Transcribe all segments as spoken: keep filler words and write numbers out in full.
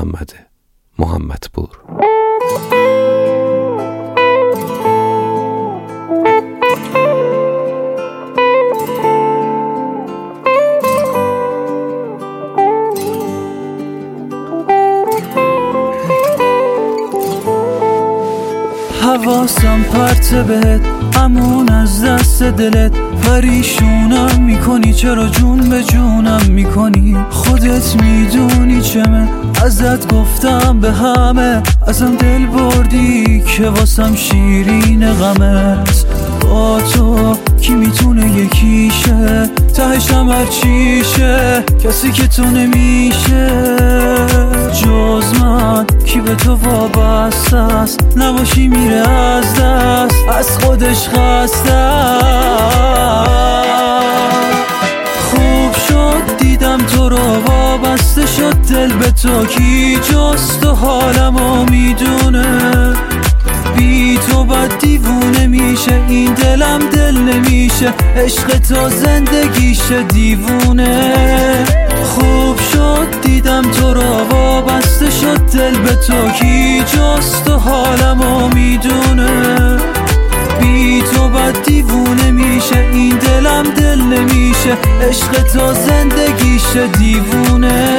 محمد محمدپور. حواسم پرت بهت، امون از دست دلت. پریشونم میکنی، چرا جون به جونم میکنی؟ خودت میدونی چمه، ازت گفتم به همه. ازم دل بردی که واسم شیرین غمت. با تو کی میتونه یکیشه، تهشم هر چیشه. کسی که تو نمیشه جز من، کی به تو وابسته است. نباشی میره از دست، از خودش خسته. خوب شد دیدم تو رو، وابسته شد دل به تو. کی جز تو حالمو میدونه، بی تو بد دیوونه میشه. این دلم دل نمیشه، عشق تو زندگیشه دیوونه. خوب شد دیدم تو رو، وابسته شد دل به تو. کی جز تو حالمو میدونه، بی تو بد دیوونه میشه. این دلم دل نمیشه، عشق تو زندگیشه دیوونه.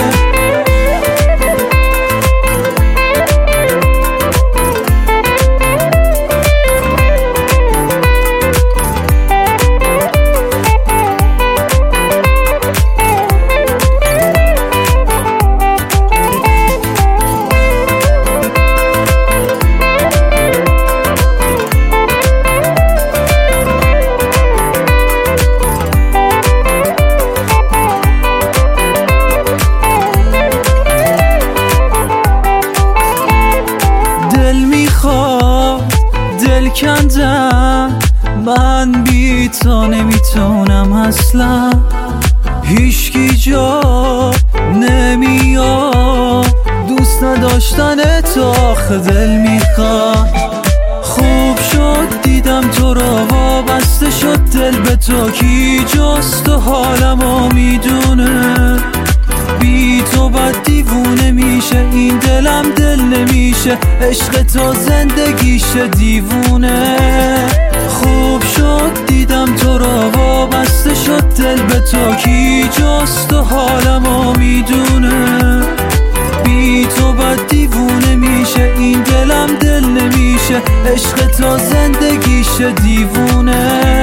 دل کندم من، بی تو نمیتونم اصلا. هیچکی جا نمیاد، دوست نداشتن تو آخه دل میخواد. خوب شد دیدم تو رو، وابسته شد دل به تو. کی جز تو حالمو میدونه، بی تو بد دیوونه میشه. این دلم دل نمیشه، عشق تو زندگیشه دیوونه. خوب شد دیدم تو رو، وابسته شد دل به تو. کی جز تو حالمو میدونه، بی تو بد دیوونه میشه. این دلم دل نمیشه، عشق تو زندگیشه دیوونه.